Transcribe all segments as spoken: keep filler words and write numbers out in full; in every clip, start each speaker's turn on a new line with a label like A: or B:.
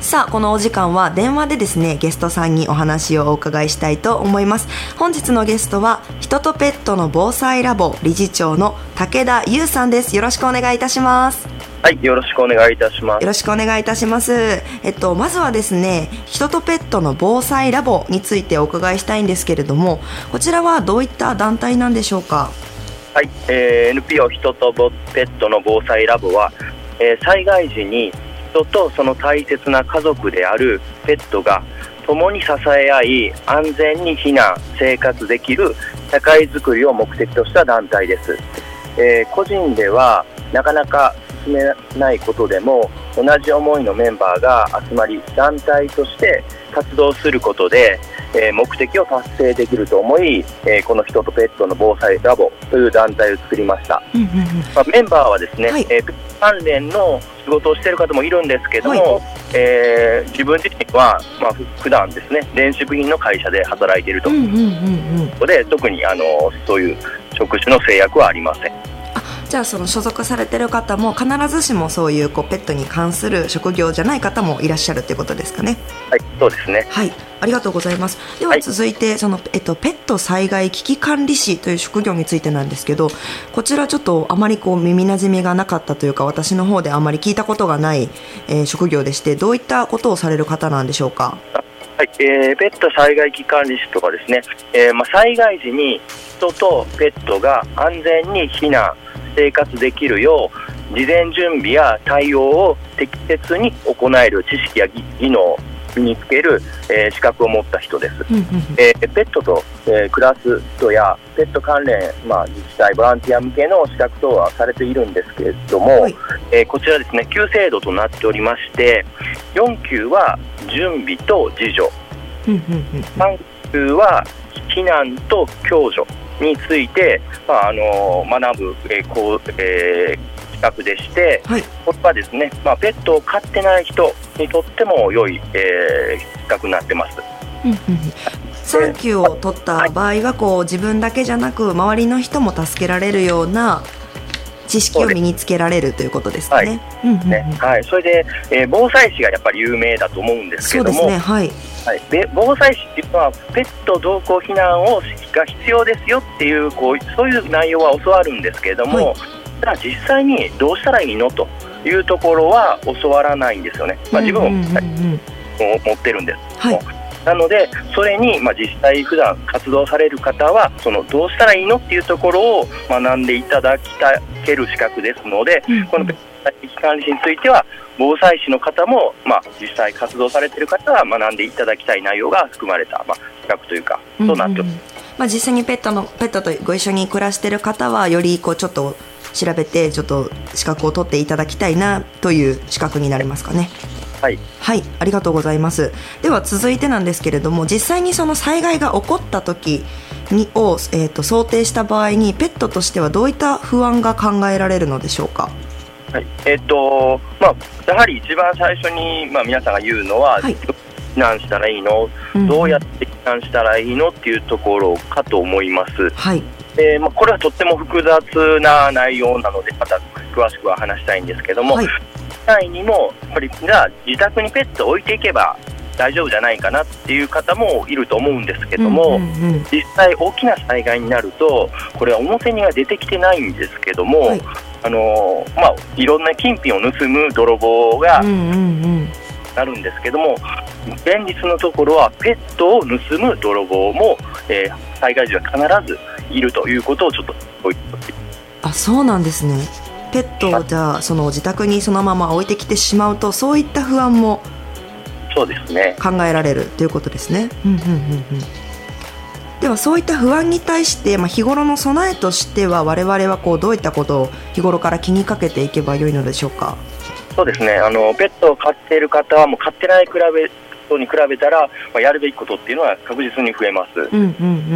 A: さあ、このお時間は電話でですね、ゲストさんにお話をお伺いしたいと思います。本日のゲストは人とペットの防災ラボ理事長の武田優さんです。よろしくお願いいたします。
B: はい、よろしくお願いいたします。
A: よろしくお願いいたします。えっとまずはですね、人とペットの防災ラボについてお伺いしたいんですけれども、こちらはどういった団体なんでしょうか？
B: はい、えー、エヌピーオー 人とペットの防災ラボは、えー、災害時に人とその大切な家族であるペットが共に支え合い、安全に避難生活できる社会づくりを目的とした団体です。えー、個人ではなかなか進めないことでも、同じ思いのメンバーが集まり団体として活動することで、えー、目的を達成できると思い、えー、この人とペットの防災ラボという団体を作りました。うんうんうん、まあ、メンバーはですね、はい、えー、ペット関連の仕事をしている方もいるんですけども、はい、えー、自分自身は、まあ、普段ですね、電子部品の会社で働いているということで、特にあのそういう職種の制約はありません。
A: じゃあ、その所属されている方も必ずしもそういう、こうペットに関する職業じゃない方もいらっしゃるということですかね？
B: はい、そうですね。
A: はい、ありがとうございます。では続いて、はい、そのえっと、ペット災害危機管理士という職業についてなんですけど、こちらちょっとあまりこう耳なじみがなかったというか、私の方であまり聞いたことがない、えー、職業でして、どういったことをされる方なんでしょうか？
B: はい、えー、ペット災害危機管理士とかですね、えーまあ、災害時に人とペットが安全に避難生活できるよう事前準備や対応を適切に行える知識や技能を身につける、えー、資格を持った人です。うんうん、えー、ペットと、えー、暮らす人やペット関連、まあ、自治体ボランティア向けの資格等はされているんですけれども、はい、えー、こちらですね、級制度となっておりまして、よん級は準備と自助、うんうんうん、さん級は避難と共助について、まあ、あの学ぶ、えーこうえー、資格でして、はい、これはですね、まあ、ペットを飼ってない人にとっても良い、えー、資格になってます。うんうん、
A: さん級を取った場合はこう自分だけじゃなく周りの人も助けられるような知識を身につけられるということですかね。
B: はい、それで、えー、防災士がやっぱり有名だと思うんですけれども、そうですね、はいはい、で防災士っていうのはペット同行避難をが必要ですよっていう、こうそういう内容は教わるんですけれども、はい、じゃあ実際にどうしたらいいのというところは教わらないんですよね。まあ、自分も、うんうんうん、持ってるんです、はい、なのでそれに、まあ、実際普段活動される方はそのどうしたらいいのっていうところを学んでいただける資格ですので、うんうん、このペット災害危機管理士については防災士の方も、まあ、実際活動されている方は学んでいただきたい内容が含まれた、まあ、資格というか、うんうん、となっております。
A: まあ、実際にペットのペットとご一緒に暮らしている方はよりこうちょっと調べてちょっと資格を取っていただきたいなという資格になりますかね。はい、はい、ありがとうございます。では続いてなんですけれども、実際にその災害が起こった時にを、えー、と想定した場合にペットとしてはどういった不安が考えられるのでしょうか？
B: はい、えーとまあ、やはり一番最初に、まあ、皆さんが言うのは、はい、避難したらいいの、うん、どうやって避難したらいいのっていうところかと思います。はい、えーまあ、これはとっても複雑な内容なのでまた詳しくは話したいんですけども、はい、実際にもやっぱりじゃあ自宅にペットを置いていけば大丈夫じゃないかなっていう方もいると思うんですけども、うんうんうん、実際大きな災害になるとこれは表には出てきてないんですけども、はい、あのまあ、いろんな金品を盗む泥棒がなるんですけども、うんうんうん、現実のところはペットを盗む泥棒も、えー、災害時は必ずいるということをちょっと置いておきます。
A: あ、そうなんですね。ペットをじゃあその自宅にそのまま置いてきてしまうとそういった不安も
B: そうですね
A: 考えられるということですね。うんうんうんうん。ではそういった不安に対して、まあ、日頃の備えとしては我々はこうどういったことを日頃から気にかけていけばよいのでしょうか？
B: そうですね、あのペットを飼っている方はもう飼ってない比べ人に比べたら、まあ、やるべきことっていうのは確実に増えます。うんうんうん、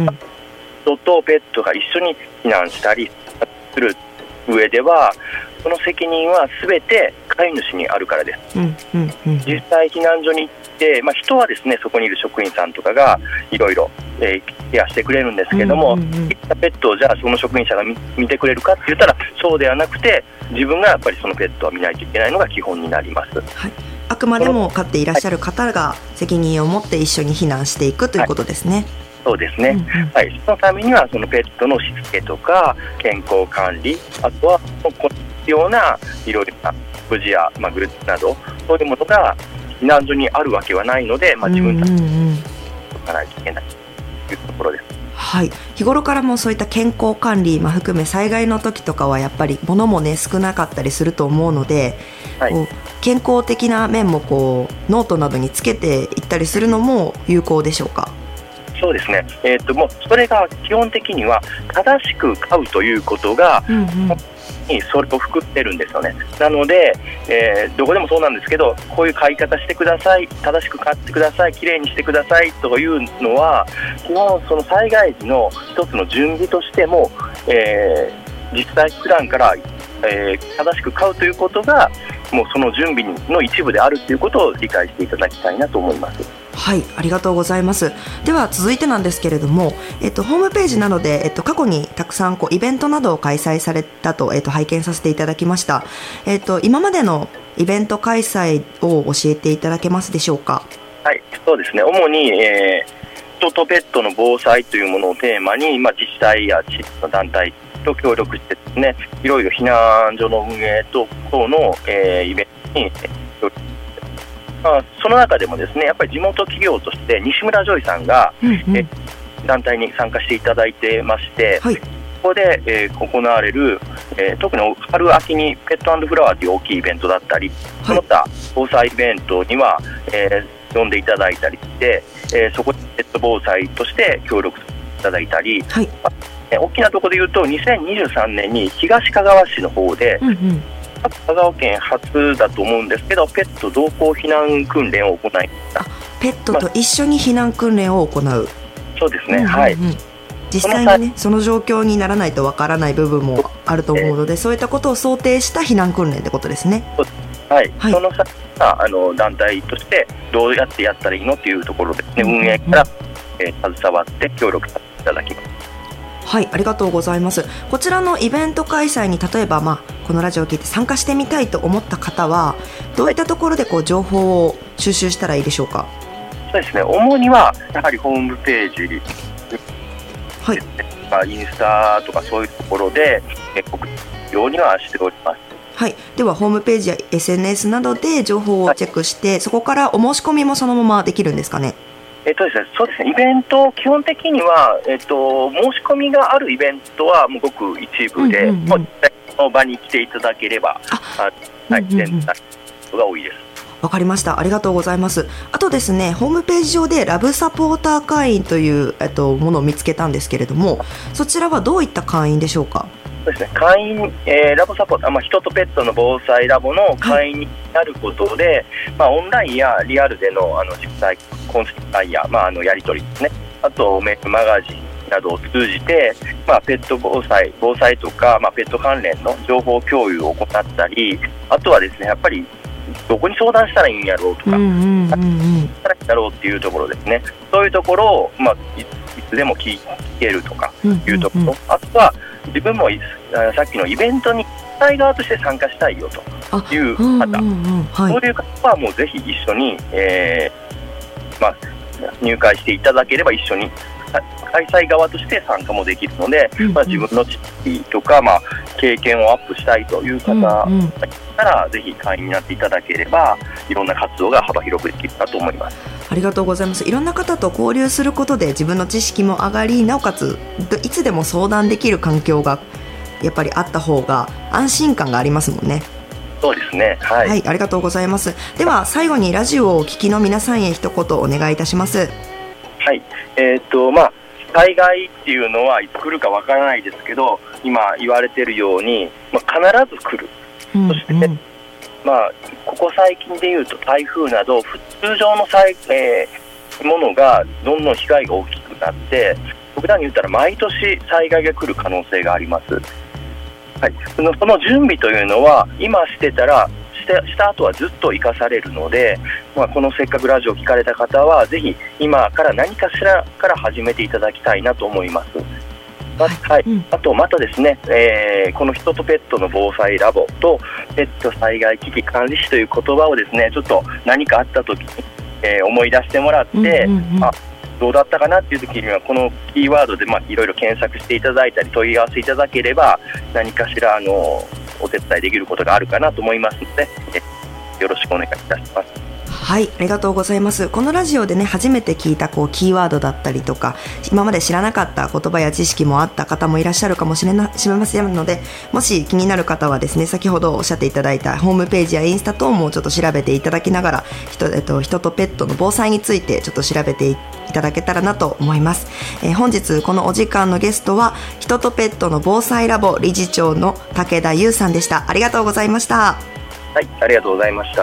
B: 人とペットが一緒に避難したりする上ではその責任は全て飼い主にあるからです、うんうんうん、実際避難所に行って、まあ、人はですねそこにいる職員さんとかがいろいろケアしてくれるんですけども、うんうんうん、ペットをじゃあその職員者が 見, 見てくれるかって言ったらそうではなくて自分がやっぱりそのペットを見ないといけないのが基本になります。
A: はい、あくまでも飼っていらっしゃる方が責任を持って一緒に避難していくということですね。はい、
B: そうですね、うんうん、はい、そのためにはそのペットのしつけとか健康管理、あとは必要ないろいろな無事や、まあ、グッズなどそういうものが避難所にあるわけはないので、まあ、自分たちで取らないといけないというところです。
A: はい、日頃からもそういった健康管理、まあ、含め災害の時とかはやっぱり物もね少なかったりすると思うので、はい、こう健康的な面もこうノートなどにつけていったりするのも有効でしょうか。
B: そうですね、えー、ともうそれが基本的には正しく飼うということが、うんうん、それを含ってるんですよね。なので、えー、どこでもそうなんですけど、こういう飼い方してください、正しく飼ってください、きれいにしてくださいというのは基本その災害時の一つの準備としても、えー、実際普段から、えー、正しく飼うということがもうその準備の一部であるということを理解していただきたいなと思います。
A: はい、ありがとうございます。では続いてなんですけれども、えっと、ホームページなどで、えっと、過去にたくさんこうイベントなどを開催されたと、えっと、拝見させていただきました。えっと、今までのイベント開催を教えていただけますでしょうか。
B: はい、そうですね、主に、えー、人とペットの防災というものをテーマに、まあ、自治体や地域の団体と協力してですね、いろいろ避難所の運営と等の、えー、イベントに協力、まあ、その中でもですね、やっぱり地元企業として西村ジョイさんが、うんうん、え団体に参加していただいてまして、はい、ここで、えー、行われる、えー、特に春秋にペット&フラワーという大きいイベントだったり、はい、その他防災イベントには、えー、呼んでいただいたりして、えー、そこでペット防災として協力いただいたり、はい、えー、大きなところでいうとにせんにじゅうさんねんに東かがわ市の方で、うんうん、香川県初だと思うんですけど、ペット同行避難訓練を行いました。
A: ペットと一緒に避難訓練を行う、まあ、
B: そうですね、うんうんうん、はい、
A: 実際にねその状況にならないとわからない部分もあると思うので、そういったことを想定した避難訓練ってことですね。
B: はい、はい、その際はあの団体としてどうやってやったらいいのというところですね、うんうんうん、運営から、えー、携わって協力させていただきます。
A: はい、ありがとうございます。こちらのイベント開催に例えば、まあ、このラジオを聞いて参加してみたいと思った方はどういったところでこう情報を収集したらいいでしょうか。
B: そうですね、主にはやはりホームページ、はい、まあ、インスタとかそういうところで告知ようにはしております。
A: はい、ではホームページや エスエヌエス などで情報をチェックして、はい、そこからお申し込みもそのままできるんですかね。
B: えっとですね、そうですね、イベント基本的には、えっと、申し込みがあるイベントはもうごく一部で、うんうんうん、その場に来ていただければ、あ、はい、全体が多いです。
A: わかりました。ありがとうございます。あとですね、ホームページ上でラブサポーター会員という、えっと、ものを見つけたんですけれども、そちらはどういった会員でしょうか。
B: そうですね、会員、えー、ラボサポーター、まあ、人とペットの防災ラボの会員になることで、はい、まあ、オンラインやリアルでの、あの実際懇親会や、まあ、あのやり取りですね、あとメールマガジンなどを通じて、まあ、ペット防災、防災とか、まあ、ペット関連の情報共有を行ったり、あとはですね、やっぱりどこに相談したらいいんやろうとか、うんうんうんうん、したらいいんだろうっていうところですね、そういうところを、まあ、いつでも聞けるとかいうところ、うんうんうん、あとは自分もさっきのイベントに主催側として参加したいよという方、うんうんうんはい、そういう方はもうぜひ一緒に、えーまあ、入会していただければ一緒に開催側として参加もできるので、うんうんまあ、自分の知識とか、まあ、経験をアップしたいという方がいたら、うんうん、ぜひ会員になっていただければいろんな活動が幅広くできるかと思います。
A: ありがとうございます。いろんな方と交流することで自分の知識も上がり、なおかついつでも相談できる環境がやっぱりあった方が安心感がありますもんね。
B: そうですね、はい、
A: はい、ありがとうございます。では最後にラジオをお聞きの皆さんへ一言お願いいたします。
B: はい、えーっとまあ災害っていうのはいつ来るかわからないですけど、今言われているように、まあ、必ず来る、うんうん、そして、まあ、ここ最近でいうと台風など通常の災、えー、ものがどんどん被害が大きくなって、極端に言ったら毎年災害が来る可能性があります。はい、その、その準備というのは今してたらした後はずっと生かされるので、まあ、このせっかくラジオを聞かれた方はぜひ今から何かしらから始めていただきたいなと思います。 はいはいうん、あとまたですね、えー、この人とペットの防災ラボとペット災害危機管理士という言葉をですねちょっと何かあった時に、えー、思い出してもらって、うんうんうん、あどうだったかなっていう時にはこのキーワードでまあいろいろ検索していただいたり問い合わせいただければ何かしらあのお手伝いできることがあるかなと思いますので、えよろしくお願いいたします。
A: はい、ありがとうございます。このラジオでね初めて聞いたこうキーワードだったりとか今まで知らなかった言葉や知識もあった方もいらっしゃるかもしれませんので、もし気になる方はですね先ほどおっしゃっていただいたホームページやインスタ等もちょっと調べていただきながら 人,、えっと、人とペットの防災についてちょっと調べていただけたらなと思います。えー、本日このお時間のゲストは人とペットの防災ラボ理事長の武田優さんでした。ありがとうございました。
B: はい、ありがとうございました。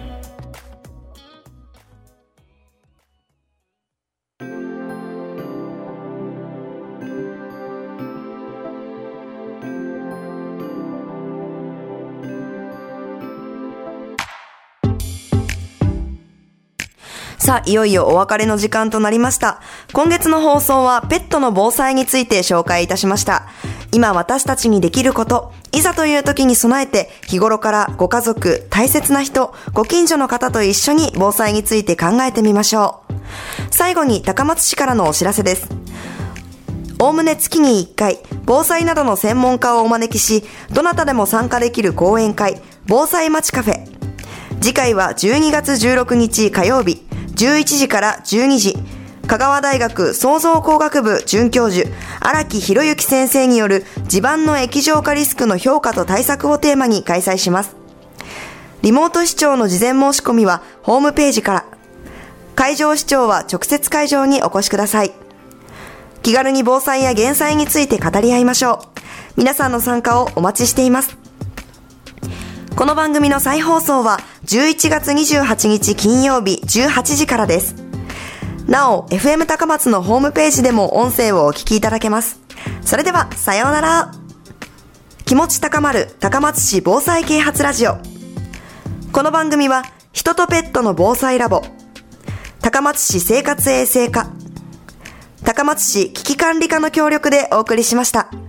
A: さあ、いよいよお別れの時間となりました。今月の放送はペットの防災について紹介いたしました。今私たちにできること、いざという時に備えて日頃からご家族、大切な人、ご近所の方と一緒に防災について考えてみましょう。最後に高松市からのお知らせです。おおむね月にいっかい、防災などの専門家をお招きし、どなたでも参加できる講演会、防災町カフェ。次回はじゅうにがつじゅうろくにち火曜日、じゅういちじからじゅうにじ、香川大学創造工学部准教授荒木博之先生による地盤の液状化リスクの評価と対策をテーマに開催します。リモート視聴の事前申し込みはホームページから、会場視聴は直接会場にお越しください。気軽に防災や減災について語り合いましょう。皆さんの参加をお待ちしています。この番組の再放送はじゅういちがつにじゅうはちにち金曜日じゅうはちじからです。なお エフエム 高松のホームページでも音声をお聞きいただけます。それではさようなら。気持ち高まる高松市防災啓発ラジオ。この番組は人とペットの防災ラボ、高松市生活衛生課、高松市危機管理課の協力でお送りしました。